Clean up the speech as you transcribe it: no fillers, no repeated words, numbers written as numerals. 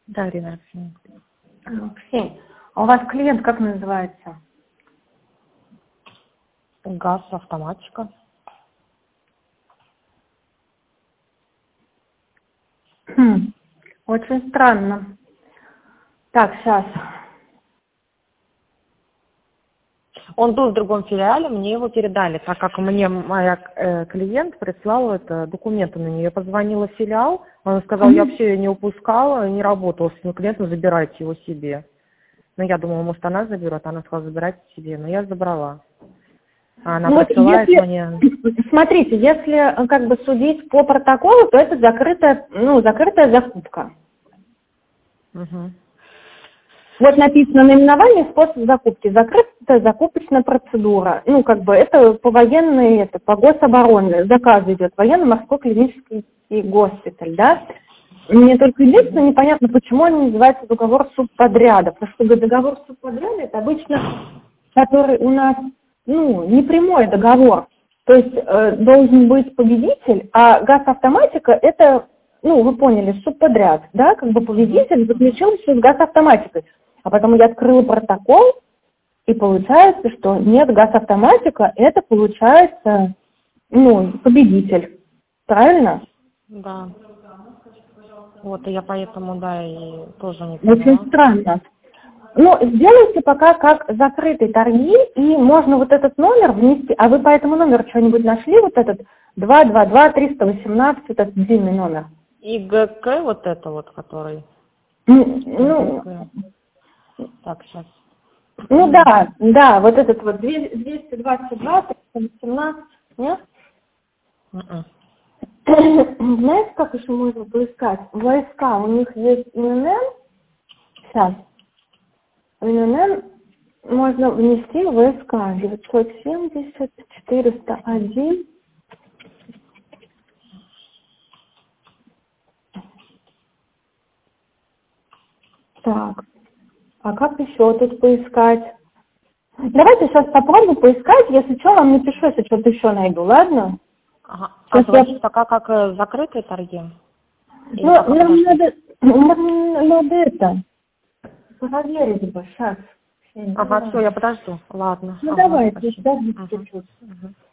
Да, Ирина Алексеевна. Ксения, а у вас клиент как называется? Газ, автоматика. Очень странно. Так, сейчас. Он был в другом филиале, мне его передали, так как мне моя клиент прислала документы на нее. Я позвонила в филиал, он сказал, я вообще ее не упускала, не работала с этим клиентом, забирайте его себе. Но я думала, может, она заберет, она сказала, забирайте себе, но я забрала. А она присылает мне... Смотрите, если как бы судить по протоколу, то это закрытая закупка. Угу. Вот написано наименование, способ закупки, закрытая закупочная процедура. Ну, как бы это по военной, это по гособороне, заказ идет, военно-морской клинический госпиталь, да. Мне только единственное непонятно, почему он называется договор субподряда, потому что договор субподряда это обычно, который у нас, не прямой договор, то есть должен быть победитель, а газавтоматика это, вы поняли, субподряд, да, как бы победитель заключил все с газавтоматикой. А потом я открыла протокол, и получается, что нет, газавтоматика, это получается, победитель. Правильно? Да. Вот, и я поэтому, да, и тоже не поняла. Очень странно. Сделайте пока как закрытые торги, и можно вот этот номер внести. А вы по этому номеру что-нибудь нашли, вот этот 222-318, этот длинный номер? И ГК вот это вот, который... Так, сейчас. Да, вот этот вот 222, 318, нет? Знаете, как еще можно поискать? Войска, у них есть ИНН. Сейчас. В ИНН можно внести ВСК 970 401. Так. А как еще тут поискать? Давайте сейчас попробую поискать, если что, вам напишу, если что-то еще найду, ладно? Ага. А значит, пока как закрытые торги? Нам надо это проверить бы, сейчас. Ага, все, я подожду. Ладно. Давайте, спасибо. подождите чуть-чуть.